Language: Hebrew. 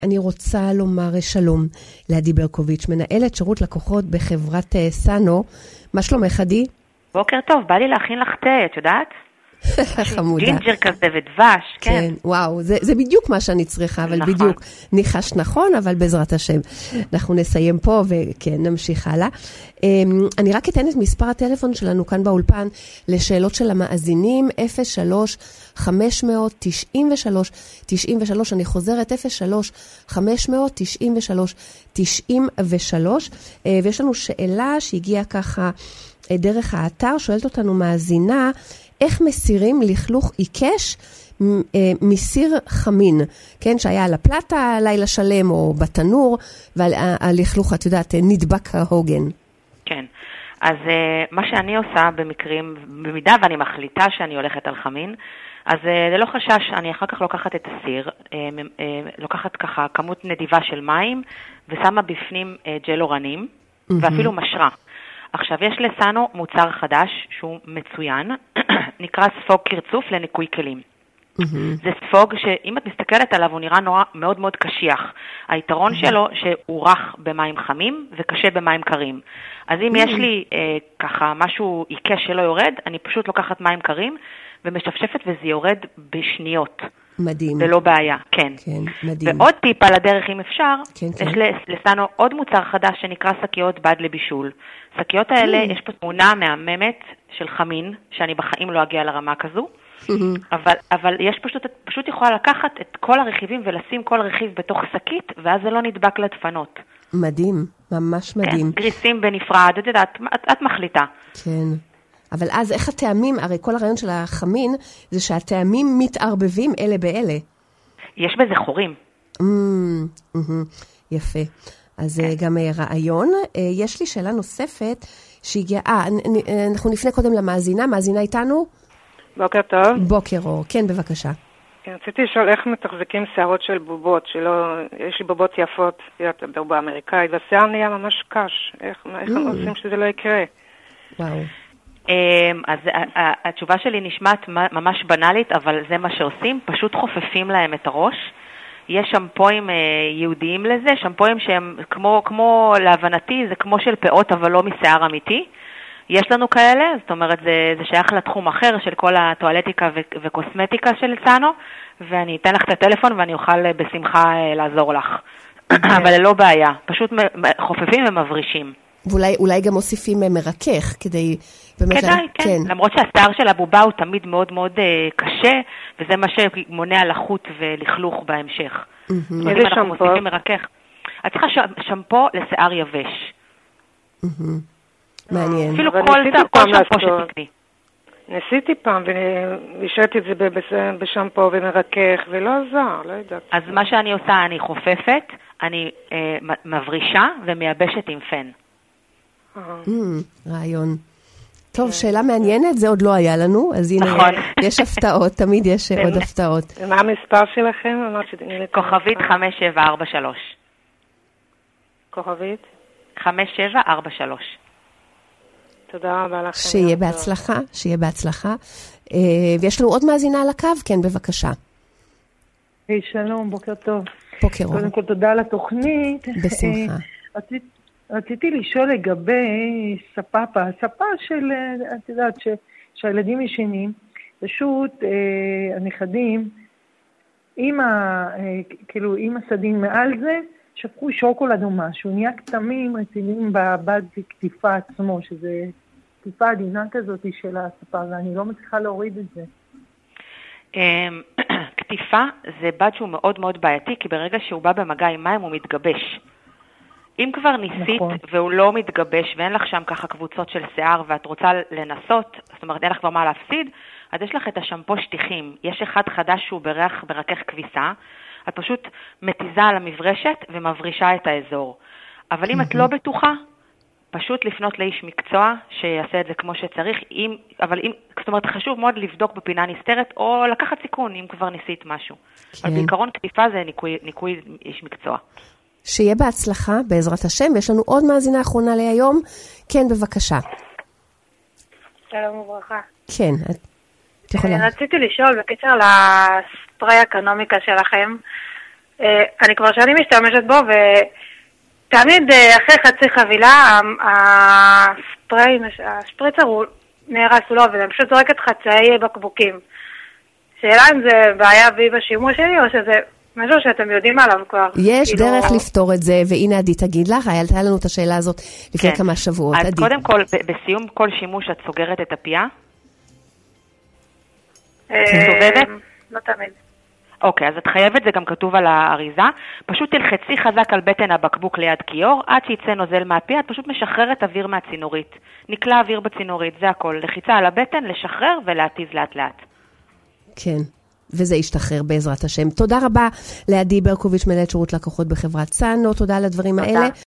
אני רוצה לומר שלום לעדי ברקוביץ', מנהלת שירות לקוחות בחברת סאנו. מה שלומך, עדי? בוקר טוב, בא לי להכין לך תה, את יודעת? חמודה. ג'ינג'ר כזה ודבש, כן. כן, וואו, זה בדיוק מה שאני צריכה, אבל נכון. בדיוק ניחש נכון, אבל בעזרת השם. אנחנו נסיים פה וכן, נמשיך הלאה. אני רק אתן את מספר הטלפון שלנו כאן באולפן לשאלות של המאזינים, 03-593-93, אני חוזרת 03-593-93, ויש לנו שאלה שהגיעה ככה דרך האתר, שואלת אותנו מאזינה, איך מסירים לכלוך עיקש מסיר חמין, כן, שהיה על הפלטה לילה שלם או בתנור, והלכלוך, את יודעת, נדבק ההוגן. כן, אז מה שאני עושה במקרים, במידה ואני מחליטה שאני הולכת על חמין, אז ללא חשש, אני אחר כך לוקחת את הסיר, לוקחת ככה כמות נדיבה של מים, ושמה בפנים ג'ל אורנים, ואפילו משרה. עכשיו, יש לסאנו מוצר חדש שהוא מצוין, נקרא ספוג קרצוף לניקוי כלים. זה ספוג שאם את מסתכלת עליו הוא נראה מאוד מאוד קשיח. היתרון שלו שהוא רך במים חמים וקשה במים קרים. אז אם יש לי ככה משהו עיקש שלא יורד, אני פשוט לוקחת מים קרים ומשפשפת וזה יורד בשניות. מדהים. ולא בעיה, כן. כן, מדהים. ועוד טיפ על הדרך אם אפשר, כן, כן. יש לסאנו עוד מוצר חדש שנקרא שקיות בד לבישול. שקיות האלה, יש פה תמונה מהממת של חמין, שאני בחיים לא אגיע לרמה כזו, אבל יש פשוט יכולה לקחת את כל הרכיבים ולשים כל רכיב בתוך שקית, ואז זה לא נדבק לדפנות. מדהים, ממש מדהים. כן, גריסים בנפרד, את יודעת, את מחליטה. כן. אבל אז איך הטעמים, הרי כל הרעיון של החמין, זה שהטעמים מתערבבים אלה באלה. יש בזה חורים. יפה. אז גם רעיון. יש לי שאלה נוספת שהגיעה, אנחנו נפנה קודם למאזינה, מאזינה איתנו? בוקר טוב. בוקר אור, כן בבקשה. כן, רציתי לשאול איך מתחזקים שערות של בובות, יש לי בובות יפות, בובה אמריקאית, והשיער נהיה ממש קש, איך עושים שזה לא יקרה? וואו. אז התשובה שלי נשמעת ממש בנאלית, אבל זה מה שעושים, פשוט חופפים להם את הראש. יש שמפויים יהודיים לזה, שמפויים שהם כמו להבנתי, זה כמו של פאות אבל לא משיער אמיתי. יש לנו כאלה, זאת אומרת זה שייך לתחום אחר של כל הטואלטיקה וקוסמטיקה של סאנו, ואני אתן לך את הטלפון ואני אוכל בשמחה לעזור לך. אבל לא בעיה, פשוט חופפים ומברישים. ואולי גם מוסיפים מרכך כדי באמת... כדאי, כן. למרות שהשיער של הבובה הוא תמיד מאוד מאוד קשה, וזה מה שמונע לחות ולכלוך בהמשך. איזה שמפו? את צריכה שמפו לשיער יבש. מעניין. אפילו כל שמפו שתקני. ניסיתי פעם והשארתי את זה בשמפו ומרכך, ולא עזר, לא יודעת. אז מה שאני עושה, אני חופפת, אני מברישה ומייבשת עם פן. רעיון. טוב, שאלה מעניינת, זה עוד לא היה לנו, אז הנה, יש הפתעות, תמיד יש עוד הפתעות. ומה המספר שלכם? כוכבית 5743. כוכבית? 5743. תודה רבה לכם. שיהיה בהצלחה, שיהיה בהצלחה. ויש לנו עוד מאזינה על הקו? כן, בבקשה. היי, שלום, בוקר טוב. בוקר אור. קודם כל, תודה על התוכנית. בשמחה. רציתי לשאול לגבי ספה של, את יודעת, שהילדים ישנים, פשוט הנכדים, עם הסדין מעל זה, שפכו שוקולד או משהו, נהיה כתמים רציניים בבד כתיפה עצמו, שזה כתיפה עדינה כזאת של הספה, ואני לא מצליחה להוריד את זה. כתיפה זה בד שהוא מאוד מאוד בעייתי, כי ברגע שהוא בא במגע עם מים הוא מתגבש. אם כבר ניסית והוא לא מתגבש ואין לך שם ככה קבוצות של שיער ואת רוצה לנסות, זאת אומרת אין לך כבר מה להפסיד, אז יש לך את השמפו שטיחים. יש אחד חדש שהוא ברכך כביסה, את פשוט מתיזה על המברשת ומברישה את האזור. אבל אם את לא בטוחה, פשוט לפנות לאיש מקצוע שיעשה את זה כמו שצריך, זאת אומרת חשוב מאוד לבדוק בפינה נסתרת או לקחת סיכון אם כבר ניסית משהו. אבל בעיקרון כתיפה זה ניקוי איש מקצוע. שיהיה בהצלחה, בעזרת השם, ויש לנו עוד מאזינה אחרונה להיום. כן, בבקשה. שלום וברכה. כן, את יכולה. רציתי לשאול בקשר לספרי האקונומיקה שלכם, אני כבר שנים משתמשת בו, ותמיד אחרי חצי חבילה, השפריצר הוא נהרס, הוא לא עובד, אני פשוט זורקת חצאי בקבוקים. שאלה אם זה בעיה בי בשימוש שלי, או שזה משהו שאתם יודעים עליו כבר. יש דרך לפתור את זה, והנה עדי תגיד לך, הייתה לנו את השאלה הזאת לפני כמה שבועות. אז קודם כל, בסיום כל שימוש את סוגרת את הפייה? סובבת? לא תמיד. אוקיי, אז את חייבת, זה גם כתוב על האריזה, פשוט תלחצי חזק על בטן הבקבוק ליד כיור, עד שיצא נוזל מהפיה, את פשוט משחררת אוויר מהצינורית. נקלע אוויר בצינורית, זה הכל. לחיצה על הבטן, לשחרר ולהתיז לאט לאט. כן, וזה ישתחרר בעזרת השם. תודה רבה לעדי ברקוביץ', מנהלת שירות לקוחות בחברת סאנו, תודה על הדברים האלה.